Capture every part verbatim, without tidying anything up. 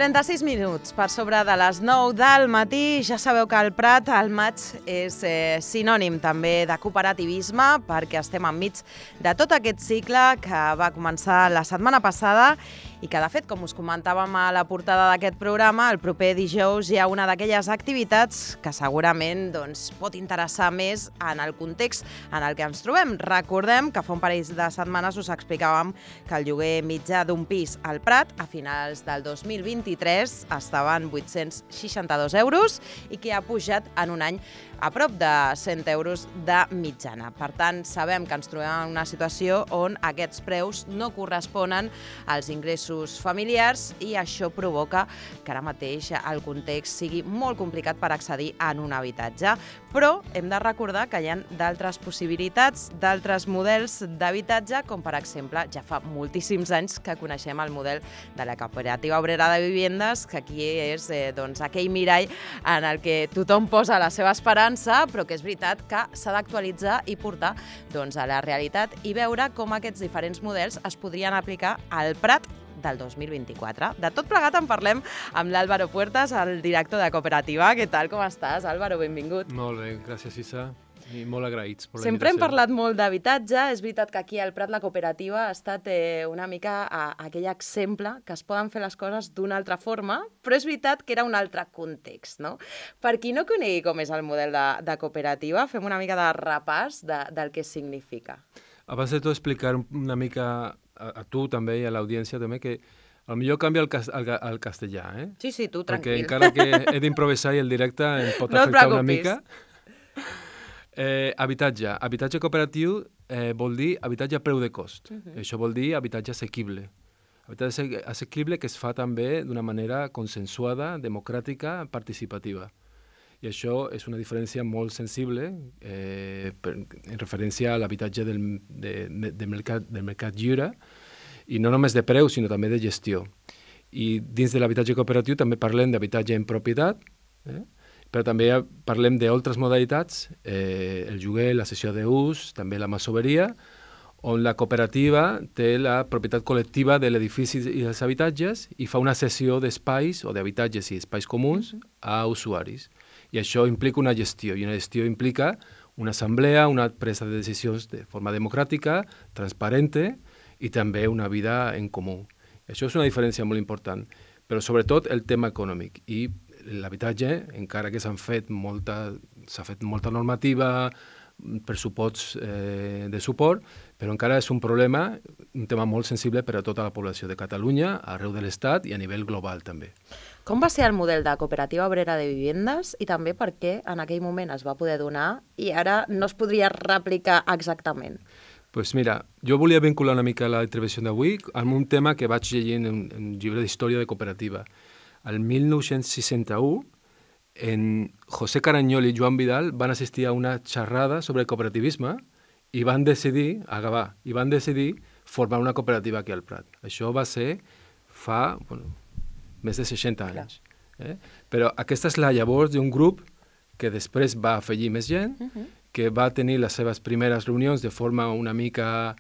trenta-sis minuts per sobre de les nou del matí. Ja sabeu que el Prat al maig és eh, sinònim també de cooperativisme, perquè estem enmig de tot aquest cicle que va començar la setmana passada i que, de fet, com us comentàvem a la portada d'aquest programa, el proper dijous hi ha una d'aquelles activitats que segurament doncs, pot interessar més en el context en el que ens trobem. Recordem que fa un parell de setmanes us explicàvem que el lloguer mitjà d'un pis al Prat a finals del dos mil vint-i-tres estava en vuit-cents seixanta-dos euros i que ha pujat en un any a prop de cent euros de mitjana. Per tant, sabem que ens trobem en una situació on aquests preus no corresponen als ingressos familiars i això provoca que ara mateix el context sigui molt complicat per accedir en un habitatge. Però hem de recordar que hi ha d'altres possibilitats, d'altres models d'habitatge, com per exemple, ja fa moltíssims anys que coneixem el model de la Cooperativa Obrera de Viviendes, que aquí és eh, doncs, aquell mirall en el que tothom posa la seva esperança, però que és veritat que s'ha d'actualitzar i portar doncs, a la realitat i veure com aquests diferents models es podrien aplicar al Prat del dos mil vint-i-quatre. De tot plegat en parlem amb l'Álvaro Puertas, el director de Cooperativa. Què tal, com estàs, Álvaro? Benvingut. Molt bé, gràcies, Issa. I molt agraïts per la Sempre hem invitació. parlat molt d'habitatge. És veritat que aquí al Prat la cooperativa ha estat eh, una mica a, a aquell exemple que es poden fer les coses d'una altra forma, però és veritat que era un altre context, no? Per qui no conegui com és el model de, de cooperativa, fem una mica de repàs de, del que significa. Abans de tot explicar una mica a, a tu també i a l'audiència també que potser canvia el, cas, el, el castellà, eh? Sí, sí, tu, Perquè tranquil. encara que he d'improvisar i el directe em pot No et afectar una preocupis. mica. Eh, habitatge. Habitatge cooperatiu eh, vol dir habitatge a preu de cost. Uh -huh. Això vol dir habitatge assequible. Habitatge assequible que es fa també d'una manera consensuada, democràtica, participativa. I això és una diferència molt sensible eh, per, en referència a l'habitatge del, de, de, de mercat, del mercat lliure, i no només de preu, sinó també de gestió. I dins de l'habitatge cooperatiu també parlem d'habitatge en propietat, eh? però també parlem d'altres modalitats, eh, el lloguer, la cessió d'ús, també la masoveria, on la cooperativa té la propietat col·lectiva de l'edifici i dels habitatges i fa una cessió d'espais o d'habitatges i espais comuns a usuaris. I això implica una gestió, i una gestió implica una assemblea, una presa de decisions de forma democràtica, transparente, i també una vida en comú. Això és una diferència molt important, però sobretot el tema econòmic. I l'habitatge, encara que s'han fet molta, s'ha fet molta normativa, pressuposts eh, de suport, però encara és un problema, un tema molt sensible per a tota la població de Catalunya, arreu de l'Estat i a nivell global també. Com va ser el model de Cooperativa Obrera de Viviendes i també per què en aquell moment es va poder donar i ara no es podria replicar exactament? Doncs pues mira, jo volia vincular una mica la intervenció d'avui amb un tema que vaig llegint en, en un llibre d'història de cooperativa. El mil nou-cents seixanta-u, en José Carañol i Joan Vidal van assistir a una xerrada sobre cooperativisme i van decidir, a Gavà, i van decidir formar una cooperativa aquí al Prat. Això va ser fa bueno, més de seixanta anys. Eh? Però aquesta és la llavors d'un grup que després va afegir més gent, uh-huh. que va tenir les seves primeres reunions de forma una mica...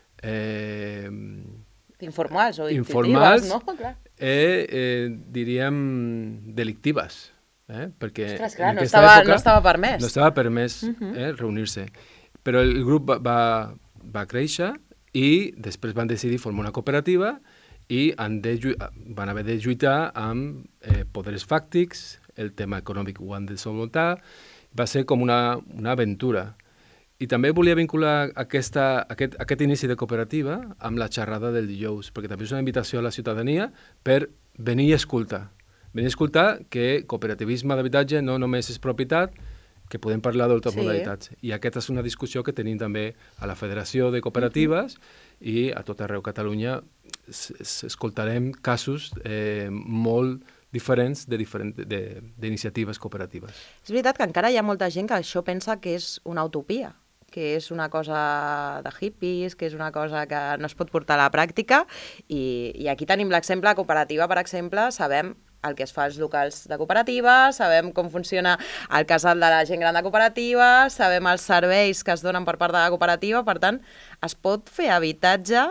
Eh, informals o informals, no? Clar. Eh, eh, diríem delictives. Eh? Perquè Ostres, clar, en no aquesta estava, època no estava permès. no estava permès Uh-huh. eh, reunir-se. Però el grup va, va, va créixer i després van decidir formar una cooperativa i han de, van haver de lluitar amb eh, poders fàctics, el tema econòmic ho han de solventar, va ser com una, una aventura. I també volia vincular aquesta, aquest, aquest inici de cooperativa amb la xerrada del dijous, perquè també és una invitació a la ciutadania per venir i escoltar. Venir a escoltar que cooperativisme d'habitatge no només és propietat, que podem parlar d'altres sí. modalitats. I aquesta és una discussió que tenim també a la Federació de Cooperatives uh-huh. i a tot arreu Catalunya escoltarem casos eh, molt diferents de diferent, de, d'iniciatives cooperatives. És veritat que encara hi ha molta gent que això pensa que és una utopia, que és una cosa de hippies, que és una cosa que no es pot portar a la pràctica, i, i aquí tenim l'exemple de cooperativa, per exemple, sabem el que es fa als locals de cooperativa, sabem com funciona el casal de la gent gran de cooperativa, sabem els serveis que es donen per part de la cooperativa, per tant, es pot fer habitatge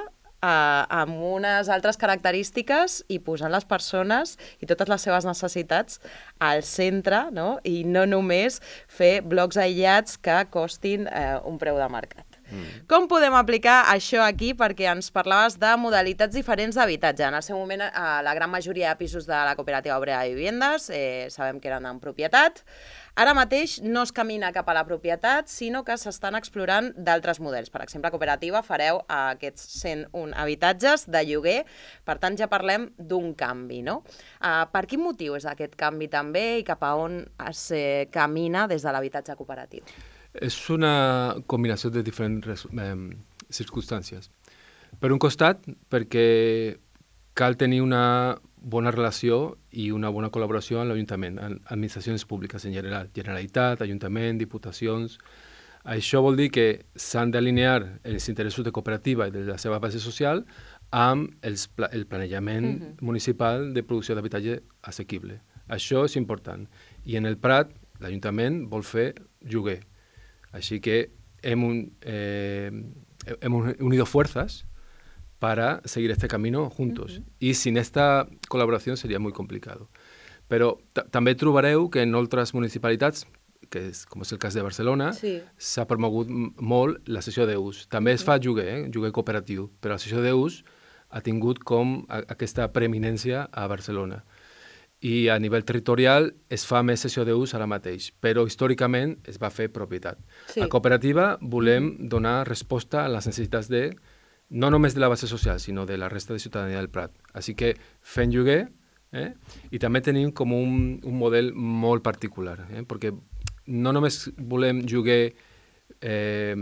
eh, amb unes altres característiques i posant les persones i totes les seves necessitats al centre, no? I no només fer blocs aïllats que costin eh, un preu de mercat. Mm. Com podem aplicar això aquí? Perquè ens parlaves de modalitats diferents d'habitatge. En el seu moment, eh, la gran majoria de pisos de la Cooperativa Obrera de Viviendes eh, sabem que eren en propietat. Ara mateix no es camina cap a la propietat, sinó que s'estan explorant d'altres models. Per exemple, a Cooperativa fareu aquests cent un habitatges de lloguer, per tant ja parlem d'un canvi, no? Uh, per quin motiu és aquest canvi també i cap a on es eh, camina des de l'habitatge cooperatiu? És una combinació de diferents eh, circumstàncies. Per un costat, perquè cal tenir una bona relació i una bona col·laboració amb l'Ajuntament, amb administracions públiques en general, Generalitat, Ajuntament, Diputacions. Això vol dir que s'han d'alinear els interessos de cooperativa i de la seva base social amb els, el planejament uh-huh. municipal de producció d'habitatge assequible. Això és important. I en el Prat, l'Ajuntament vol fer lloguer. Así que hemos, eh, hemos unido fuerzas para seguir este camino juntos. Uh-huh. Y sin esta colaboración sería muy complicado. Però també trobareu que en altres municipalitats, que és, com és el cas de Barcelona, sí. s'ha promogut molt la cessió d'ús. També uh-huh. es fa lloguer, eh? lloguer cooperatiu, però la cessió d'ús ha tingut com a, aquesta preeminència a Barcelona. I a nivell territorial es fa més cessió d'ús ara mateix, però històricament es va fer propietat. Sí. A cooperativa volem donar resposta a les necessitats de, no només de la base social, sinó de la resta de ciutadania del Prat. Així que fent lloguer, eh? i també tenim com un, un model molt particular, eh? perquè no només volem lloguer eh,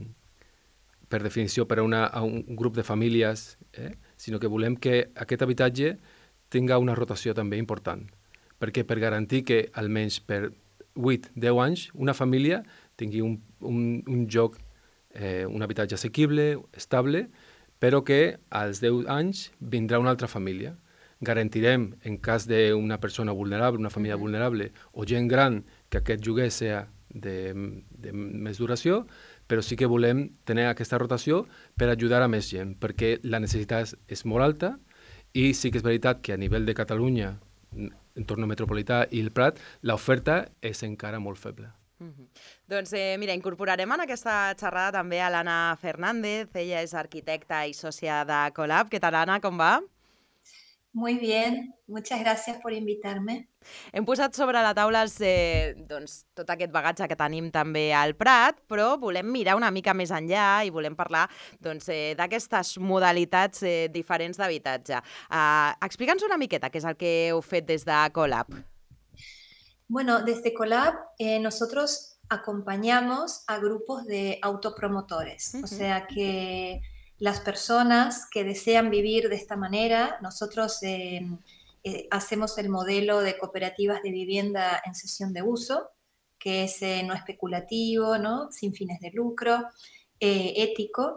per definició per a, una, a un grup de famílies, eh? sinó que volem que aquest habitatge tinga una rotació també important, perquè per garantir que almenys per vuit a deu anys una família tingui un, un, un lloc, eh, un habitatge assequible, estable, però que als deu anys vindrà una altra família. Garantirem, en cas d'una persona vulnerable, una família mm-hmm. vulnerable o gent gran, que aquest lloguer sigui de, de més duració, però sí que volem tenir aquesta rotació per ajudar a més gent, perquè la necessitat és molt alta. I sí que és veritat que a nivell de Catalunya, entorn metropolità i el Prat, l'oferta és encara molt feble. Mm-hmm. Doncs eh, mira, incorporarem en aquesta xerrada també a l'Anna Fernández. Ella és arquitecta i sòcia de Colab. Què tal, Anna? Com va? Muy bien, muchas gracias por invitarme. Hem posat sobre la taula eh, doncs, tot aquest bagatge que tenim també al Prat, però volem mirar una mica més enllà i volem parlar doncs, eh, d'aquestes modalitats eh, diferents d'habitatge. Uh, Explica'ns una miqueta què és el que heu fet des de Colab. Bueno, desde Colab eh, nosotros acompañamos a grupos de autopromotores, uh-huh. o sea que las personas que desean vivir de esta manera, nosotros eh, eh, hacemos el modelo de cooperativas de vivienda en cesión de uso, que es eh, no especulativo, ¿no? Sin fines de lucro, eh, ético,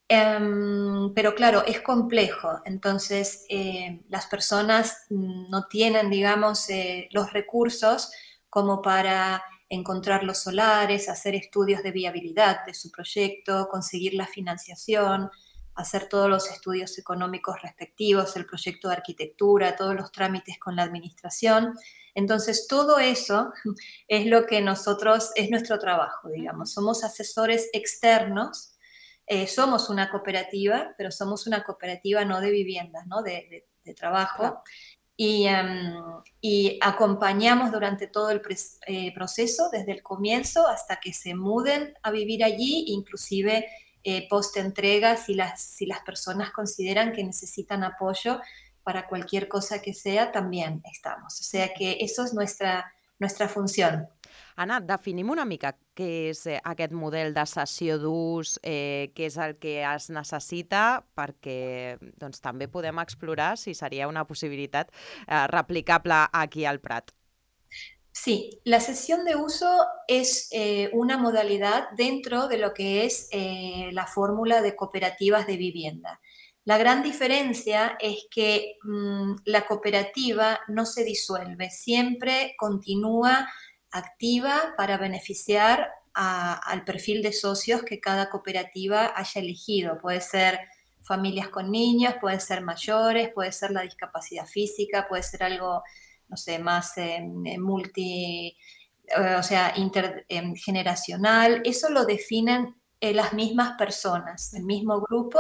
um, pero claro, es complejo, entonces eh, las personas no tienen, digamos, eh, los recursos como para encontrar los solares, hacer estudios de viabilidad de su proyecto, conseguir la financiación, hacer todos los estudios económicos respectivos, el proyecto de arquitectura, todos los trámites con la administración. Entonces, todo eso es lo que nosotros, es nuestro trabajo, digamos. Somos asesores externos, eh, somos una cooperativa, pero somos una cooperativa no de viviendas, ¿no? De, de, de trabajo. Claro. Y, um, y acompañamos durante todo el eh, proceso, desde el comienzo hasta que se muden a vivir allí, inclusive eh, post-entrega, si las, si las personas consideran que necesitan apoyo para cualquier cosa que sea, también estamos. O sea que eso es nuestra, nuestra función. Anna, definim una mica què és aquest model de cessió d'ús, eh, què és el que es necessita, perquè doncs, també podem explorar si seria una possibilitat eh, replicable aquí al Prat. Sí, la cesión de uso es eh, una modalidad dentro de lo que es eh, la fórmula de cooperativas de vivienda. La gran diferencia es que mmm, la cooperativa no se disuelve, siempre continúa activa para beneficiar a, al perfil de socios que cada cooperativa haya elegido. Puede ser familias con niños, puede ser mayores, puede ser la discapacidad física, puede ser algo, no sé, más eh, multi, eh, o sea, intergeneracional. Eso lo definen eh, las mismas personas. El mismo grupo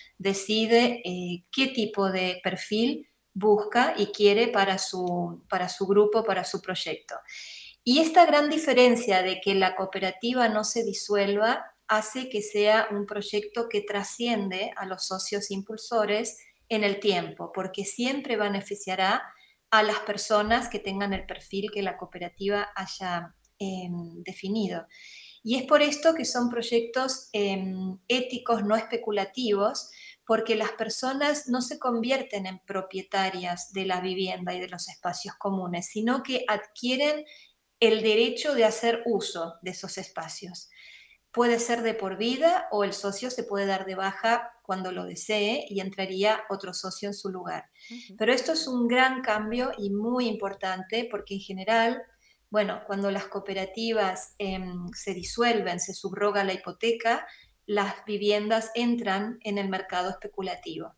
decide eh, qué tipo de perfil busca y quiere para su, para su grupo, para su proyecto. Y esta gran diferencia de que la cooperativa no se disuelva hace que sea un proyecto que trasciende a los socios impulsores en el tiempo, porque siempre beneficiará a las personas que tengan el perfil que la cooperativa haya eh, definido. Y es por esto que son proyectos eh, éticos, no especulativos, porque las personas no se convierten en propietarias de la vivienda y de los espacios comunes, sino que adquieren el derecho de hacer uso de esos espacios. Puede ser de por vida o el socio se puede dar de baja cuando lo desee y entraría otro socio en su lugar. Uh-huh. Pero esto es un gran cambio y muy importante porque en general, bueno, cuando las cooperativas eh, se disuelven, se subroga la hipoteca, las viviendas entran en el mercado especulativo.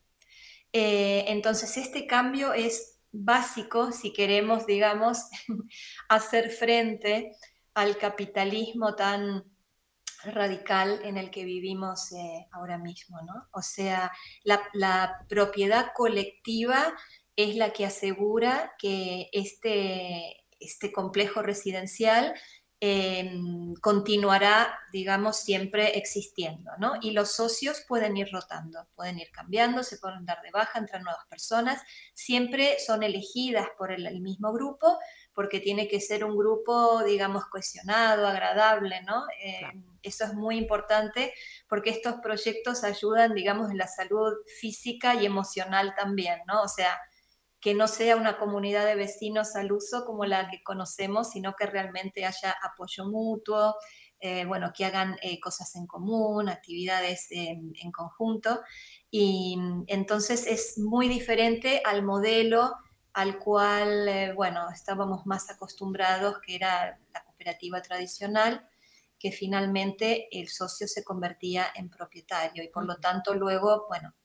Eh, entonces este cambio es básico si queremos, digamos, hacer frente al capitalismo tan radical en el que vivimos eh, ahora mismo, ¿no? O sea, la, la propiedad colectiva es la que asegura que este, este complejo residencial eh, continuará, digamos, siempre existiendo, ¿no? Y los socios pueden ir rotando, pueden ir cambiando, se pueden dar de baja, entran nuevas personas, siempre son elegidas por el, el mismo grupo, porque tiene que ser un grupo, digamos, cohesionado, agradable, ¿no? Eh, claro. Eso es muy importante porque estos proyectos ayudan, digamos, en la salud física y emocional también, ¿no? O sea, que no sea una comunidad de vecinos al uso como la que conocemos, sino que realmente haya apoyo mutuo, eh, bueno, que hagan eh, cosas en común, actividades eh, en conjunto. Y entonces es muy diferente al modelo al cual, eh, bueno, estábamos más acostumbrados, que era la cooperativa tradicional, que finalmente el socio se convertía en propietario y por lo tanto luego, bueno,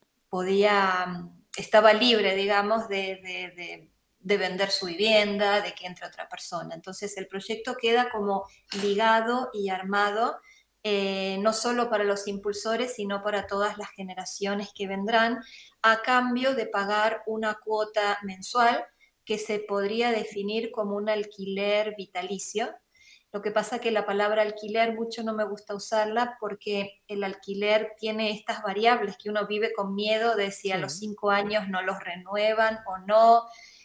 podía, estaba libre, digamos, de, de, de, de vender su vivienda, de que entre otra persona. Entonces el proyecto queda como ligado y armado, eh, no solo para los impulsores, sino para todas las generaciones que vendrán, a cambio de pagar una cuota mensual que se podría definir como un alquiler vitalicio. Lo que pasa que la palabra alquiler mucho no me gusta usarla porque el alquiler tiene estas variables que uno vive con miedo de si sí. A los cinco años no los renuevan o no.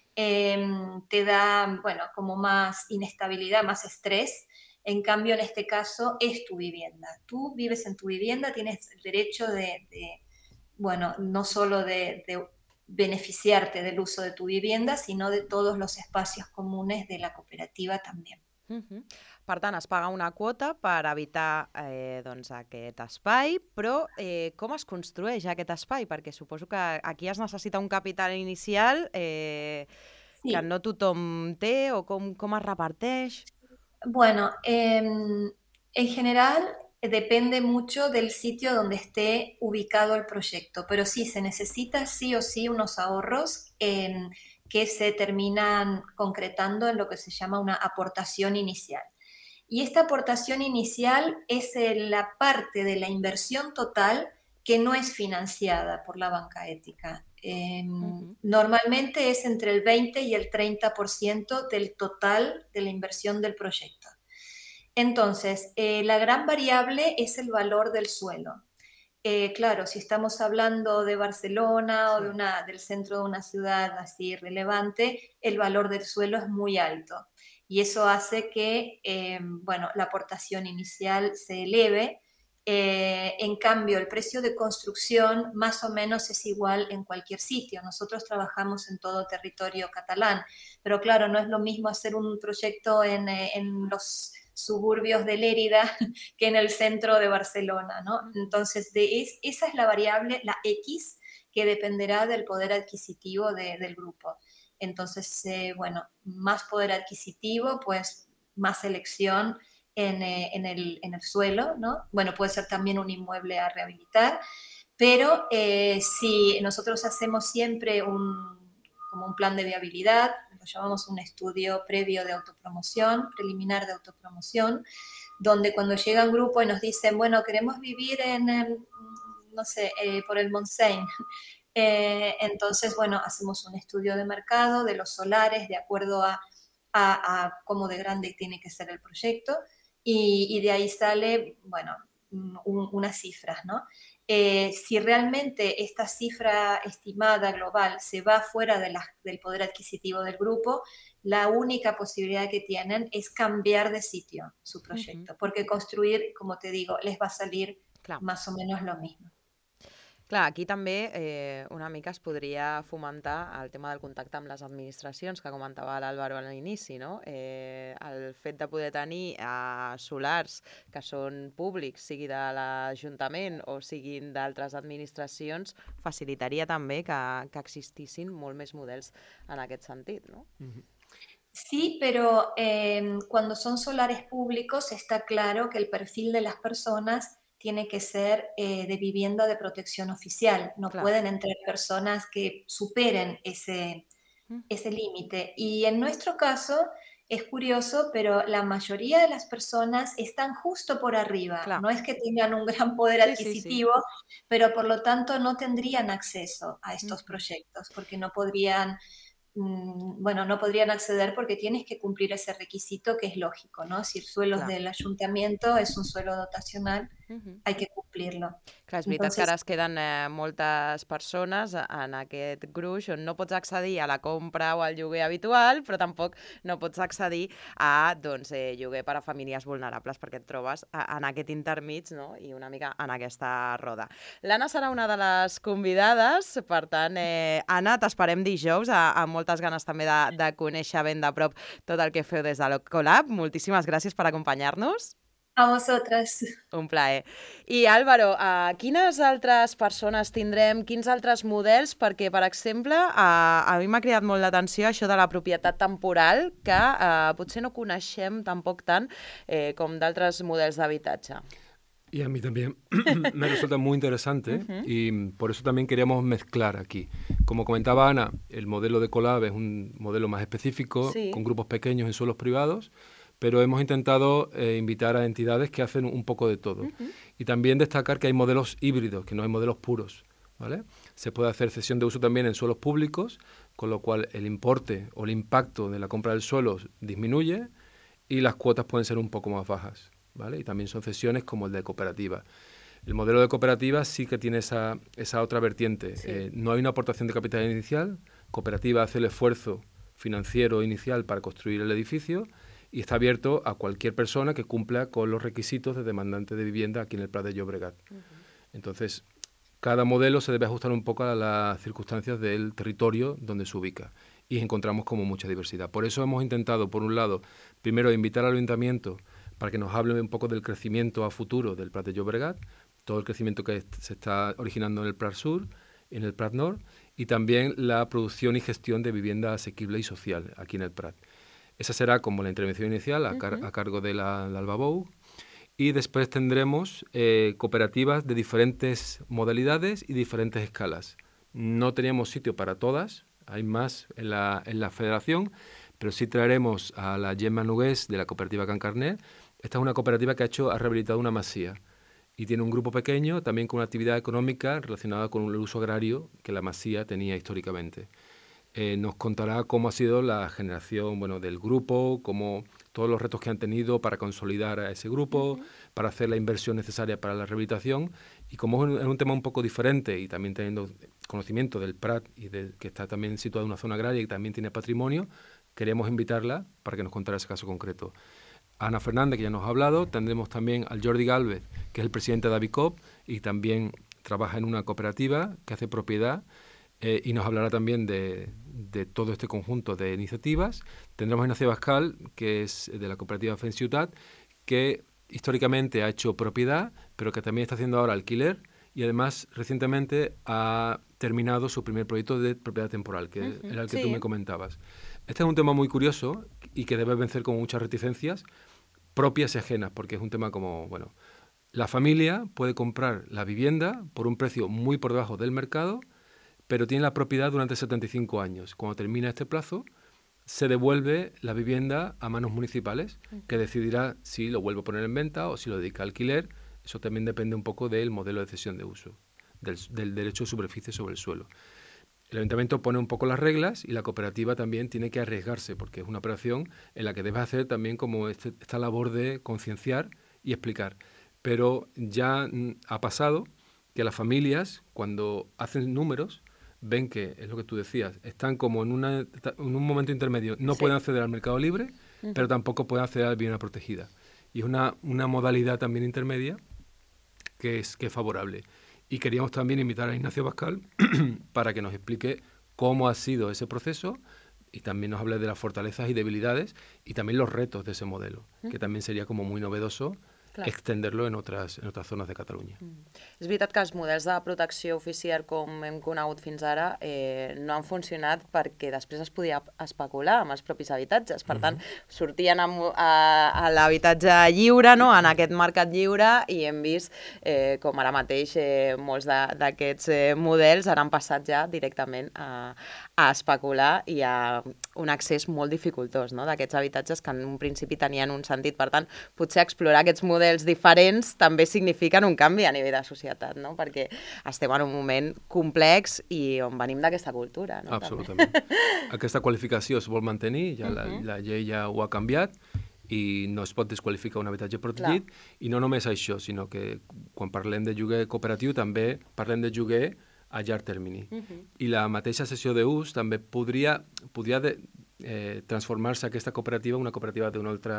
Eh, te da, bueno, como más inestabilidad, más estrés. En cambio, en este caso, es tu vivienda. Tú vives en tu vivienda, tienes el derecho de, de bueno, no solo de, de beneficiarte del uso de tu vivienda, sino de todos los espacios comunes de la cooperativa también. Uh-huh. Per tant, es paga una quota per evitar eh, doncs, aquest espai, però eh, com es construeix aquest espai? Perquè suposo que aquí es necessita un capital inicial eh, sí. que no tothom té, o com, com es reparteix? Bueno, eh, en general depende mucho del sitio donde esté ubicado el proyecto, pero sí, se necesita sí o sí unos ahorros eh, que se terminan concretando en lo que se llama una aportación inicial. Y esta aportación inicial es la parte de la inversión total que no es financiada por la banca ética. Eh, uh-huh. Normalmente es entre el veinte y el treinta por ciento del total de la inversión del proyecto. Entonces, eh, la gran variable es el valor del suelo. Eh, claro, si estamos hablando de Barcelona sí. o de una, del centro de una ciudad así relevante, el valor del suelo es muy alto. Y eso hace que, eh, bueno, la aportación inicial se eleve. Eh, en cambio, el precio de construcción más o menos es igual en cualquier sitio. Nosotros trabajamos en todo territorio catalán, pero claro, no es lo mismo hacer un proyecto en, en los suburbios de Lérida que en el centro de Barcelona, ¿no? Entonces, de es, esa es la variable, la X, que dependerá del poder adquisitivo de, del grupo. Entonces, eh, bueno, más poder adquisitivo, pues más elección en, eh, en, el, en el suelo, ¿no? Bueno, puede ser también un inmueble a rehabilitar, Pero eh, si nosotros hacemos siempre un, como un plan de viabilidad, lo llamamos un estudio previo de autopromoción, preliminar de autopromoción, donde cuando llega un grupo y nos dicen, bueno, queremos vivir en, en no sé, eh, por el Montseny, eh, entonces, bueno, hacemos un estudio de mercado de los solares de acuerdo a, a, a cómo de grande tiene que ser el proyecto, y, y de ahí sale, bueno, un, unas cifras, ¿no? Eh, si realmente esta cifra estimada global se va fuera de la, del poder adquisitivo del grupo, la única posibilidad que tienen es cambiar de sitio su proyecto, uh-huh. porque construir, como te digo, les va a salir Clar. más o menos lo mismo. Clar, aquí també eh, una mica es podria fomentar el tema del contacte amb les administracions, que comentava l'Àlvaro a l'inici, no? Eh, el fet de poder tenir eh, solars que són públics, sigui de l'Ajuntament o siguin d'altres administracions, facilitaria també que, que existissin molt més models en aquest sentit, no? Mm-hmm. Sí, pero eh, cuando son solares públicos está claro que el perfil de las personas tiene que ser eh, de vivienda de protección oficial. No claro. pueden entrar personas que superen ese, mm. ese límite. Y en nuestro caso es curioso, pero la mayoría de las personas están justo por arriba. Claro. No es que tengan un gran poder sí, adquisitivo, sí, sí. pero por lo tanto no tendrían acceso a estos mm. proyectos, porque no podrían... bueno, no podrían acceder porque tienes que cumplir ese requisito que es lógico, ¿no? Si el suelo claro. del ayuntamiento es un suelo dotacional, uh-huh. hay que cumplirlo. Clar, és veritat Entonces... que ara es queden eh, moltes persones en aquest gruix on no pots accedir a la compra o al lloguer habitual, però tampoc no pots accedir a doncs, eh, lloguer per a famílies vulnerables, perquè et trobes a, en aquest intermig, no? I una mica en aquesta roda. L'Anna serà una de les convidades, per tant, eh, Anna, t'esperem dijous, a, a moltes ganes també de, de conèixer ben de prop tot el que feu des de l'Ecolab. Moltíssimes gràcies per acompanyar-nos. A vosaltres. Un plaer. I Álvaro, uh, quines altres persones tindrem, quins altres models? Perquè, per exemple, uh, a mi m'ha cridat molt l'atenció això de la propietat temporal, que uh, potser no coneixem tampoc tant eh, com d'altres models d'habitatge. Y a mí también me resulta muy interesante uh-huh. y por eso también queríamos mezclar aquí. Como comentaba Ana, el modelo de Ecolab es un modelo más específico, sí. con grupos pequeños en suelos privados, pero hemos intentado eh, invitar a entidades que hacen un poco de todo. Uh-huh. Y también destacar que hay modelos híbridos, que no hay modelos puros, ¿vale? Se puede hacer cesión de uso también en suelos públicos, con lo cual el importe o el impacto de la compra del suelo disminuye y las cuotas pueden ser un poco más bajas, ¿vale? Y también son cesiones como el de cooperativa. El modelo de cooperativa sí que tiene esa, esa otra vertiente. Sí. Eh, no hay una aportación de capital inicial, cooperativa hace el esfuerzo financiero inicial para construir el edificio y está abierto a cualquier persona que cumpla con los requisitos de demandante de vivienda aquí en el Prat de Llobregat. Uh-huh. Entonces, cada modelo se debe ajustar un poco a las circunstancias del territorio donde se ubica y encontramos como mucha diversidad. Por eso hemos intentado, por un lado, primero invitar al ayuntamiento para que nos hable un poco del crecimiento a futuro del Prat de Llobregat, todo el crecimiento que se está originando en el Prat Sur, en el Prat Nord, y también la producción y gestión de vivienda asequible y social aquí en el Prat. Esa será como la intervención inicial a, car- uh-huh. a cargo de la, la Albabou. Y después tendremos eh, cooperativas de diferentes modalidades y diferentes escalas. No teníamos sitio para todas, hay más en la, en la federación, pero sí traeremos a la Gemma Nogués de la cooperativa Can Carnet. Esta es una cooperativa que ha, hecho, ha rehabilitado una masía y tiene un grupo pequeño también con una actividad económica relacionada con el uso agrario que la masía tenía históricamente. Eh, nos contará cómo ha sido la generación bueno, del grupo, cómo todos los retos que han tenido para consolidar a ese grupo, uh-huh. para hacer la inversión necesaria para la rehabilitación y como es un, es un tema un poco diferente y también teniendo conocimiento del Prat y de, que está también situado en una zona agraria y también tiene patrimonio, queríamos invitarla para que nos contara ese caso concreto. Ana Fernández, que ya nos ha hablado, tendremos también al Jordi Gálvez, que es el presidente de Avicop y también trabaja en una cooperativa que hace propiedad. Eh, y nos hablará también de, de todo este conjunto de iniciativas. Tendremos a Ignacio Bascal, que es de la cooperativa Fen Ciutat, que históricamente ha hecho propiedad, pero que también está haciendo ahora alquiler y además recientemente ha terminado su primer proyecto de propiedad temporal, que uh-huh. era el que sí. tú me comentabas. Este es un tema muy curioso y que debe vencer con muchas reticencias propias y ajenas, porque es un tema como, bueno, La familia puede comprar la vivienda por un precio muy por debajo del mercado, pero tiene la propiedad durante setenta y cinco años. Cuando termina este plazo, se devuelve la vivienda a manos municipales, que decidirá si lo vuelve a poner en venta o si lo dedica a alquiler. Eso también depende un poco del modelo de cesión de uso, del, del derecho de superficie sobre el suelo. El ayuntamiento pone un poco las reglas y la cooperativa también tiene que arriesgarse, porque es una operación en la que debe hacer también como este, esta labor de concienciar y explicar. Pero ya mm, ha pasado que las familias, cuando hacen números, ven que, es lo que tú decías, están como en, una, en un momento intermedio. No sí. pueden acceder al mercado libre, uh-huh. pero tampoco pueden acceder a la vivienda protegida. Y es una, una modalidad también intermedia que es, que es favorable. Y queríamos también invitar a Ignacio Bascal para que nos explique cómo ha sido ese proceso y también nos hable de las fortalezas y debilidades y también los retos de ese modelo, uh-huh. que también sería como muy novedoso Clar. extenderlo en otras, en otras zonas de Catalunya. Mm. És veritat que els models de protecció oficial, com hem conegut fins ara, eh, no han funcionat perquè després es podia especular amb els propis habitatges. Per tant, mm-hmm. sortien a, a, a l'habitatge lliure, no? En aquest mercat lliure, i hem vist eh, com ara mateix eh, molts d'aquests eh, models ara han passat ja directament a, a especular i a un accés molt dificultós, no? D'aquests habitatges que en un principi tenien un sentit. Per tant, potser explorar aquests models diferents també signifiquen un canvi a nivell de societat, no? Perquè estem en un moment complex i on venim d'aquesta cultura. No? Absolutament. Aquesta qualificació es vol mantenir, ja la, la llei ja ho ha canviat i no es pot desqualificar un habitatge protegit. Clar. I no només això, sinó que quan parlem de lloguer cooperatiu també parlem de lloguer a llarg termini. Uh-huh. I la mateixa cessió d'ús també podria, podria de, eh, transformar-se aquesta cooperativa en una cooperativa d'una altra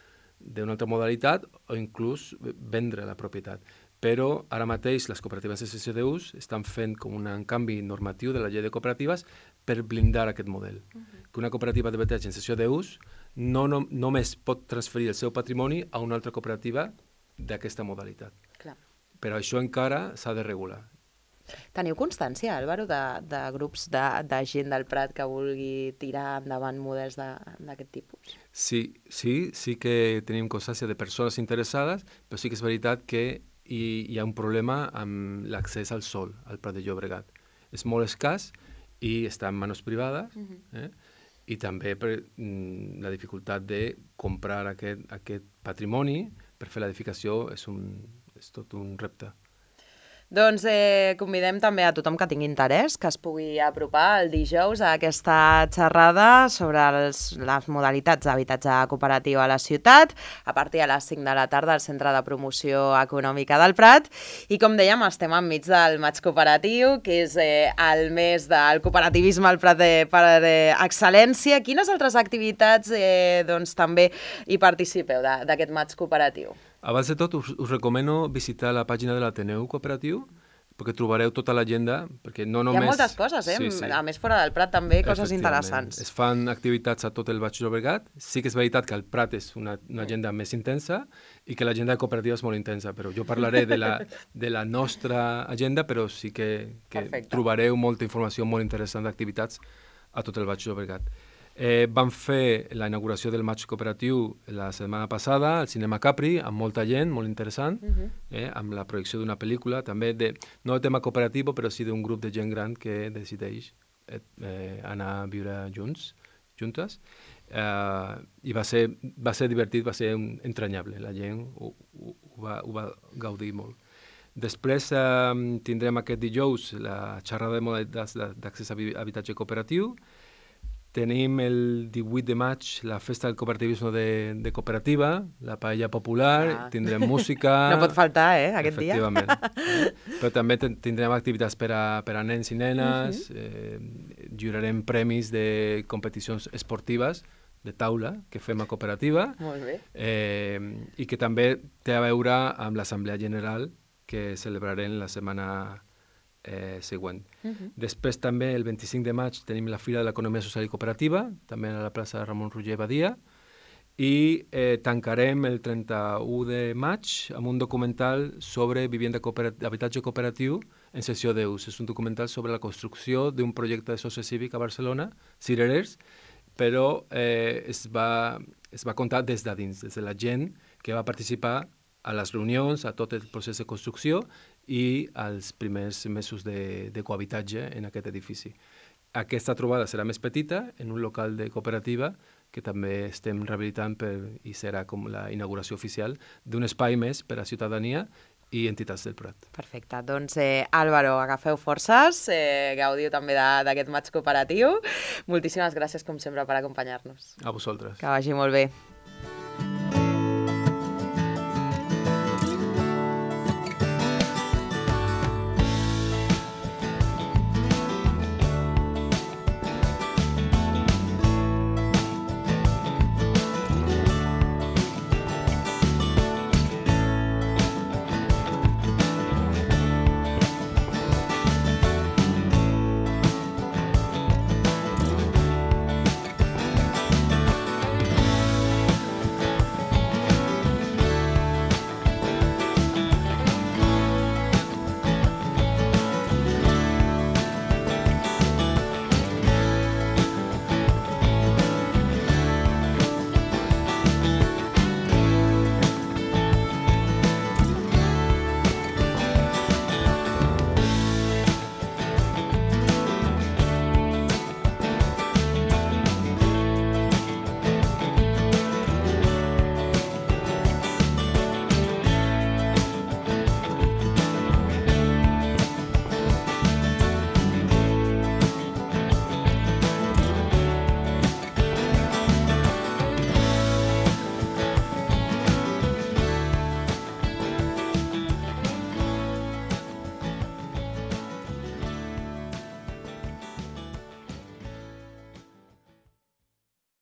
d'una altra modalitat o inclús vendre la propietat. Però ara mateix les cooperatives de cessió d'ús estan fent com un canvi normatiu de la llei de cooperatives per blindar aquest model. Uh-huh. Que una cooperativa d'habitatge en cessió d'ús no, no només pot transferir el seu patrimoni a una altra cooperativa d'aquesta modalitat. Clar. Però això encara s'ha de regular. Teniu constància, Álvaro, de, de grups de, de gent del Prat que vulgui tirar endavant models d'aquest tipus? Sí, sí, sí que tenim constància de persones interessades, però sí que és veritat que hi, hi ha un problema amb l'accés al sòl, al Prat de Llobregat. És molt escàs i està en mans privades, uh-huh. eh? I també per mm, la dificultat de comprar aquest, aquest patrimoni per fer l'edificació és, un, és tot un repte. Doncs eh, convidem també a tothom que tingui interès que es pugui apropar el dijous a aquesta xerrada sobre els, les modalitats d'habitatge cooperatiu a la ciutat, a partir de les cinc de la tarda al Centre de Promoció Econòmica del Prat. I com dèiem, estem enmig del Maig Cooperatiu, que és eh, el mes del cooperativisme al Prat de, per eh, excel·lència. Quines altres activitats eh, doncs, també hi participeu d'aquest Maig Cooperatiu? Abans de tot, us, us recomano visitar la pàgina de l'Ateneu Cooperatiu, perquè trobareu tota l'agenda, perquè no només... Hi ha moltes coses, eh? Sí, sí. A més, fora del Prat també, coses interessants. Es fan activitats a tot el Baix Llobregat. Sí que és veritat que el Prat és una, una agenda més intensa i que l'agenda de cooperativa és molt intensa, però jo parlaré de la, de la nostra agenda, però sí que, que trobareu molta informació molt interessant d'activitats a tot el Baix Llobregat. Eh, vam fer la inauguració del Maig Cooperatiu la setmana passada al Cinema Capri, amb molta gent, molt interessant, uh-huh. eh, amb la projecció d'una pel·lícula, també de, no de tema cooperatiu, però sí d'un grup de gent gran que decideix eh, eh, anar a viure junts, juntes, eh, i va ser, va ser divertit, va ser un, entranyable, la gent ho, ho, ho, va, ho va gaudir molt. Després eh, tindrem aquest dijous la xerrada de modalitats d'accés a habitatge cooperatiu. Tenim el divuit de maig la festa del cooperativisme de, de cooperativa, la paella popular, ah. tindrem música... No pot faltar, eh, aquest dia. Efectivament. eh? Però també tindrem activitats per a, per a nens i nenes, uh-huh. eh, lliurarem premis de competicions esportives de taula que fem a cooperativa. Molt bé. Eh, I que també té a veure amb l'Assemblea General que celebrarem la setmana Eh, següent. Uh-huh. Després també el vint-i-cinc de maig tenim la Fira de l'Economia Social i Cooperativa, també a la plaça Ramon Roger Badia, i eh, tancarem el trenta-u de maig amb un documental sobre vivienda cooperat- habitatge cooperatiu en cessió d'ús. És un documental sobre la construcció d'un projecte de soci cívic a Barcelona, Cirerers, però eh, es, va, es va contar des de dins, des de la gent que va participar a les reunions, a tot el procés de construcció i als primers mesos de, de cohabitatge en aquest edifici. Aquesta trobada serà més petita, en un local de cooperativa, que també estem rehabilitant per, i serà com la inauguració oficial d'un espai més per a ciutadania i entitats del Prat. Perfecte. Doncs, eh, Álvaro, agafeu forces, eh, gaudiu també d'aquest maig cooperatiu. Moltíssimes gràcies, com sempre, per acompanyar-nos. A vosaltres. Que vagi molt bé.